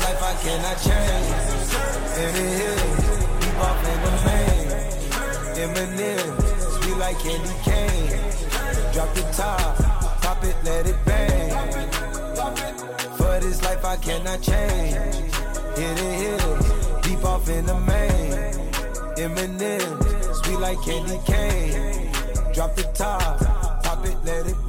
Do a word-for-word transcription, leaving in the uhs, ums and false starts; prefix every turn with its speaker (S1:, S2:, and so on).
S1: life I cannot change. In the hills, deep off in the main. Eminem, sweet like candy cane. Drop the top, pop it, let it bang. For this life I cannot change. In the hills, deep off in the main. Eminem, sweet like candy cane. Drop the top, pop it, let it bang.